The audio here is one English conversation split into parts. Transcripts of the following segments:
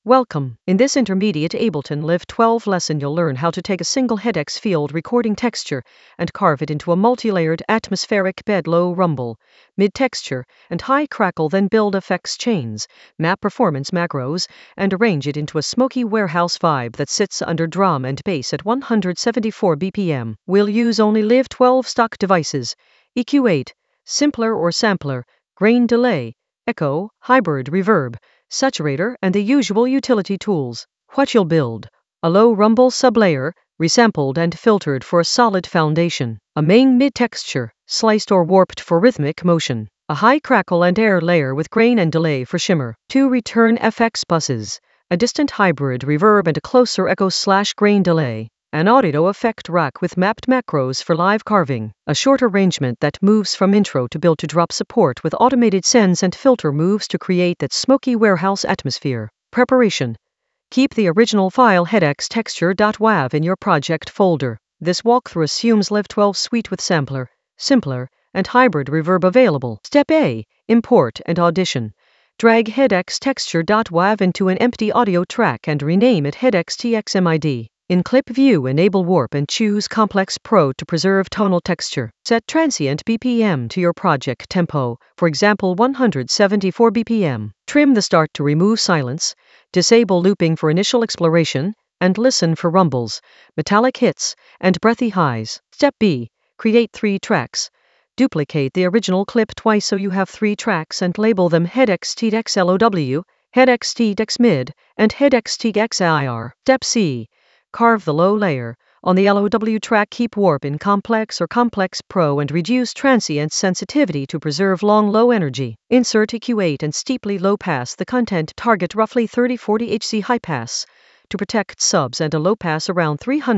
Welcome. In this intermediate Ableton Live 12 lesson, you'll learn how to take a single HEDX field recording texture and carve it into a multi-layered atmospheric bed low rumble, mid texture, and high crackle, then build effects chains, map performance macros, and arrange it into a smoky warehouse vibe that sits under drum and bass at 174 BPM. We'll use only Live 12 stock devices, EQ8, simpler or sampler, grain delay, echo, hybrid reverb, saturator, and the usual utility tools. What you'll build: a low rumble sublayer, resampled and filtered for a solid foundation, a main mid texture, sliced or warped for rhythmic motion, a high crackle and air layer with grain and delay for shimmer, 2 return FX buses, a distant hybrid reverb and a closer echo/grain delay, an audio effect rack with mapped macros for live carving, a short arrangement that moves from intro to build to drop support with automated sends and filter moves to create that smoky warehouse atmosphere. Preparation: keep the original file HEDX-texture.wav in your project folder. This walkthrough assumes Live 12 suite with sampler, simpler, and hybrid reverb available. Step A: import and audition. Drag HEDX-texture.wav into an empty audio track and rename it HEDX-TXMID. In Clip View, enable Warp and choose Complex Pro to preserve tonal texture. Set transient BPM to your project tempo, for example 174 BPM. Trim the start to remove silence, disable looping for initial exploration, and listen for rumbles, metallic hits, and breathy highs. Step B: create 3 tracks. Duplicate the original clip twice so you have 3 tracks and label them HEDX-TXLOW, HEDX-TXMID, and HEDX-TXIR. Step C: carve the low layer. On the LOW track, keep Warp in Complex or Complex Pro and reduce transient sensitivity to preserve long low energy. Insert EQ8 and steeply low pass the content. Target roughly 30-40 Hz high pass to protect subs and a low pass around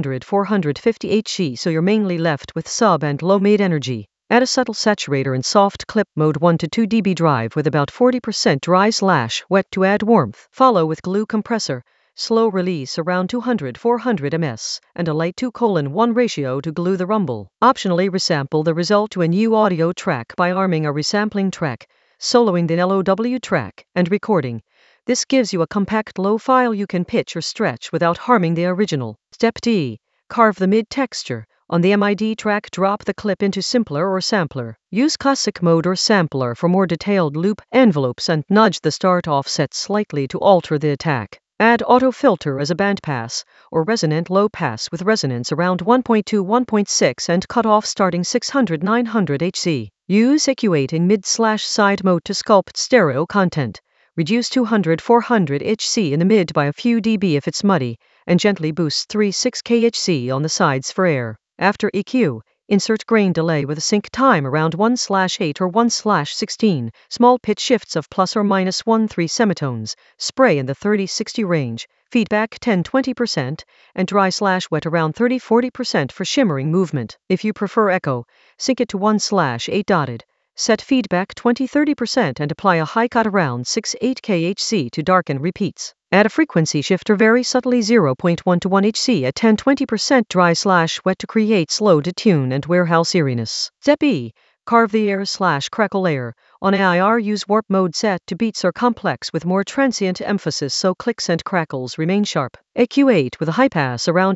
300-450 Hz, so you're mainly left with sub and low mid energy. Add a subtle saturator in soft clip mode 1 to 2 dB drive with about 40% dry/wet to add warmth. Follow with glue compressor. Slow release around 200-400 ms, and a light 2:1 ratio to glue the rumble. Optionally resample the result to a new audio track by arming a resampling track, soloing the LOW track, and recording. This gives you a compact low file you can pitch or stretch without harming the original. Step D: carve the mid texture. On the MID track, drop the clip into simpler or sampler. Use classic mode or sampler for more detailed loop envelopes and nudge the start offset slightly to alter the attack. Add auto filter as a bandpass or resonant low pass with resonance around 1.2-1.6 and cutoff starting 600-900 Hz. Use EQ8 in mid/side mode to sculpt stereo content. Reduce 200-400 Hz in the mid by a few dB if it's muddy, and gently boost 3-6 kHz on the sides for air. After EQ, insert grain delay with a sync time around 1/8 or 1/16, small pitch shifts of ±1-3 semitones, spray in the 30-60 range, feedback 10-20%, and dry/wet around 30-40% for shimmering movement. If you prefer echo, sync it to 1/8 dotted. Set feedback 20-30% and apply a high cut around 6-8 kHz to darken repeats. Add a frequency shifter very subtly 0.1 to 1 Hz at 10-20% dry/wet to create slow detune and warehouse eeriness. Step E: carve the air/crackle layer. On AIR, use warp mode set to beats or complex with more transient emphasis so clicks and crackles remain sharp. EQ8 with a high pass around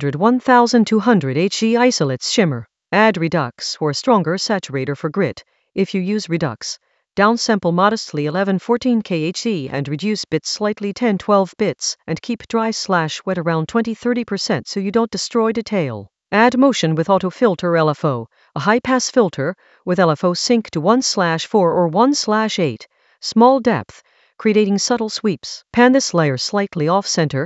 800-1200 Hz isolates shimmer. Add Redux or stronger saturator for grit. If you use Redux, downsample modestly 11-14 kHz and reduce bits slightly 10-12 bits and keep dry/wet around 20-30% so you don't destroy detail. Add motion with auto filter LFO, a high pass filter with LFO sync to 1/4 or 1/8, small depth, creating subtle sweeps. Pan this layer slightly off center,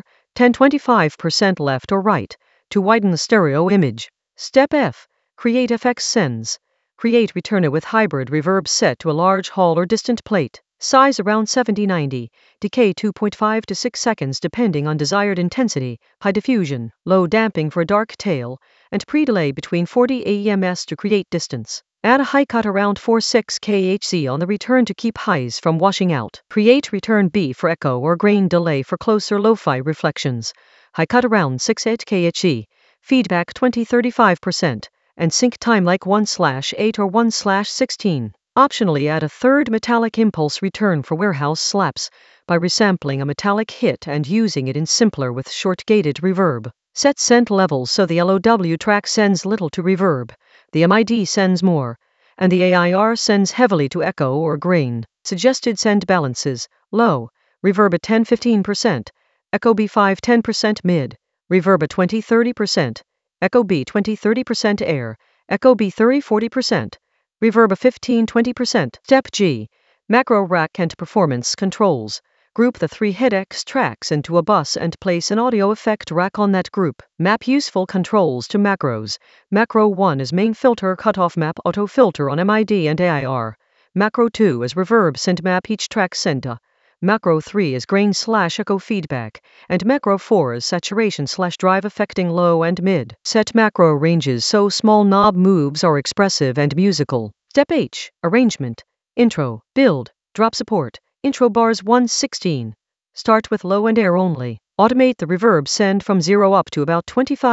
10-25% left or right, to widen the stereo image. Step F: create FX sends. Create returner with hybrid reverb set to a large hall or distant plate. Size around 70-90. Decay 2.5 to 6 seconds depending on desired intensity. High diffusion, low damping for a dark tail, and pre-delay between 40 AEMS to create distance. Add a high cut around 4-6 kHz on the return to keep highs from washing out. Create return B for echo or grain delay for closer lo-fi reflections. High cut around 6-8 kHz. Feedback 20-35%. And sync time like 1/8 or 1/16. Optionally add a third metallic impulse return for warehouse slaps by resampling a metallic hit and using it in simpler with short-gated reverb. Set send levels so the LOW track sends little to reverb, the MID sends more, and the AIR sends heavily to echo or grain. Suggested send balances: low, reverb at 10-15%, echo B 5-10% mid, reverb at 20-30%, echo B 20-30% air, echo B 30-40%, reverb at 15-20%. Step G. Macro rack and performance controls. Group the 3 HEDX tracks into a bus and place an audio effect rack on that group. Map useful controls to macros. Macro 1 is main filter cutoff map auto filter on MID and AIR. Macro 2 is reverb send map each track senda. Macro 3 is grain/echo feedback, and Macro 4 is saturation/drive affecting low and mid. Set macro ranges so small knob moves are expressive and musical. Step H. Arrangement. Intro, build, drop support. Intro bars 1:16. Start with low and air only. Automate the reverb send from 0 up to about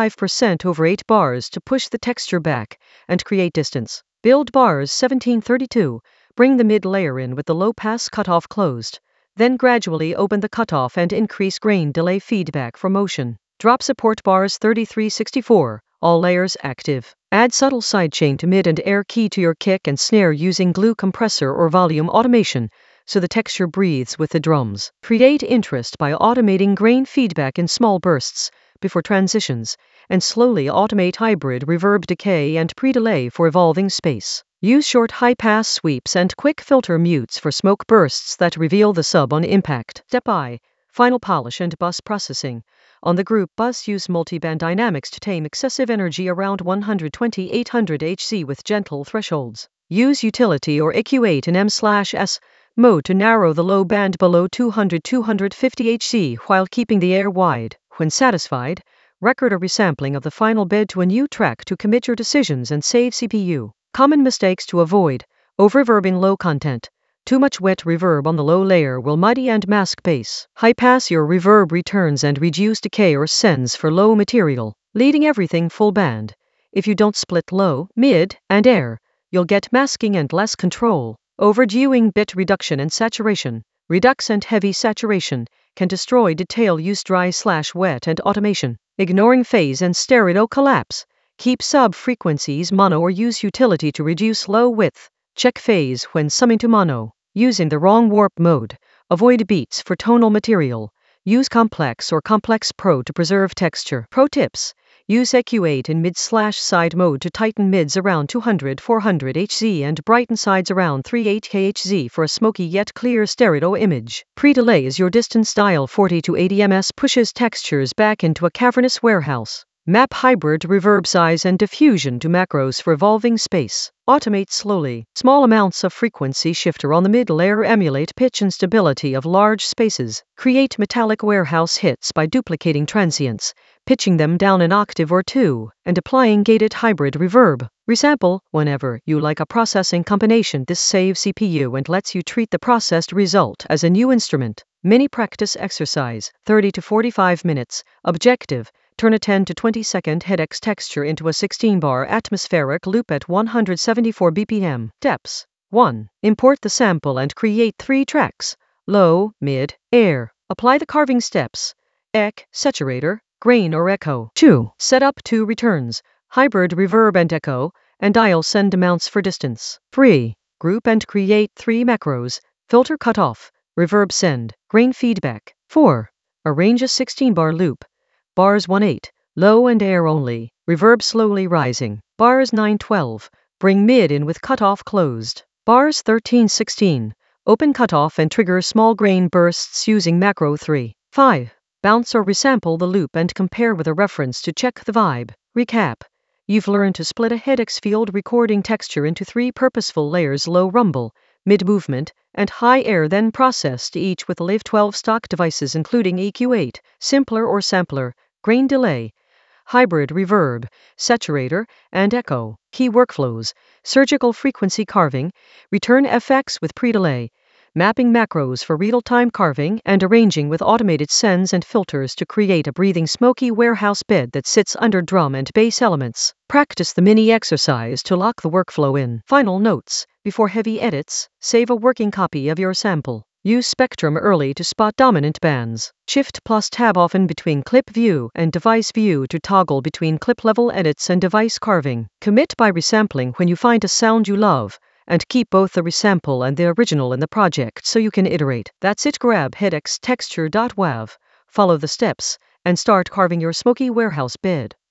25% over 8 bars to push the texture back and create distance. Build bars 17:32. Bring the mid layer in with the low pass cutoff closed. Then gradually open the cutoff and increase grain delay feedback for motion. Drop support bars 33:64. All layers active. Add subtle sidechain to mid and air key to your kick and snare using glue compressor or volume automation, so the texture breathes with the drums. Create interest by automating grain feedback in small bursts before transitions, and slowly automate hybrid reverb decay and pre-delay for evolving space. Use short high-pass sweeps and quick filter mutes for smoke bursts that reveal the sub on impact. Step I. Final polish and bus processing. On the group bus, use multiband dynamics to tame excessive energy around 120-800 Hz with gentle thresholds. Use utility or EQ8 in M/S mode to narrow the low band below 200-250 Hz while keeping the air wide. When satisfied, record a resampling of the final bed to a new track to commit your decisions and save CPU. Common mistakes to avoid: overreverbing low content. Too much wet reverb on the low layer will muddy and mask bass. High pass your reverb returns and reduce decay or sends for low material. Leading everything full band. If you don't split low, mid, and air, you'll get masking and less control. Overdoing bit reduction and saturation. Redux and heavy saturation can destroy detail. Use dry/wet and automation. Ignoring phase and stereo collapse. Keep sub-frequencies mono or use utility to reduce low width. Check phase when summing to mono. Using the wrong warp mode. Avoid beats for tonal material. Use complex or complex pro to preserve texture. Pro tips. Use EQ8 in mid/side mode to tighten mids around 200-400 Hz and brighten sides around 380 Hz for a smoky yet clear stereo image. Pre-delay is your distance dial 40-80 ms pushes textures back into a cavernous warehouse. Map hybrid reverb size and diffusion to macros for evolving space. Automate slowly. Small amounts of frequency shifter on the mid layer emulate pitch and stability of large spaces. Create metallic warehouse hits by duplicating transients, pitching them down an octave or two, and applying gated hybrid reverb. Resample whenever you like a processing combination. This saves CPU and lets you treat the processed result as a new instrument. Mini practice exercise, 30-45 minutes. Objective: turn a 10-20 second HEDX texture into a 16-bar atmospheric loop at 174 BPM. Steps: 1. Import the sample and create 3 tracks: low, mid, air. Apply the carving steps: EQ, saturator, grain or echo. 2. Set up 2 returns: hybrid reverb and echo, and dial send amounts for distance. 3. Group and create 3 macros: filter cutoff, reverb send, grain feedback. 4. Arrange a 16-bar loop. Bars 1-8, low and air only, reverb slowly rising. Bars 9-12, bring mid in with cutoff closed. Bars 13-16, open cutoff and trigger small grain bursts using macro 3. 5. Bounce or resample the loop and compare with a reference to check the vibe. Recap: you've learned to split a HEDX field recording texture into 3 purposeful layers: low rumble, mid movement, and high air, then processed each with Live 12 stock devices including EQ8, simpler or sampler, grain delay, hybrid reverb, saturator, and echo. Key workflows: surgical frequency carving, return FX with pre-delay, mapping macros for real-time carving, and arranging with automated sends and filters to create a breathing smoky warehouse bed that sits under drum and bass elements. Practice the mini exercise to lock the workflow in. Final notes: before heavy edits, save a working copy of your sample. Use Spectrum early to spot dominant bands. Shift plus tab often between clip view and device view to toggle between clip level edits and device carving. Commit by resampling when you find a sound you love, and keep both the resample and the original in the project so you can iterate. That's it. Grab HeadXTexture.wav, follow the steps, and start carving your smoky warehouse bed.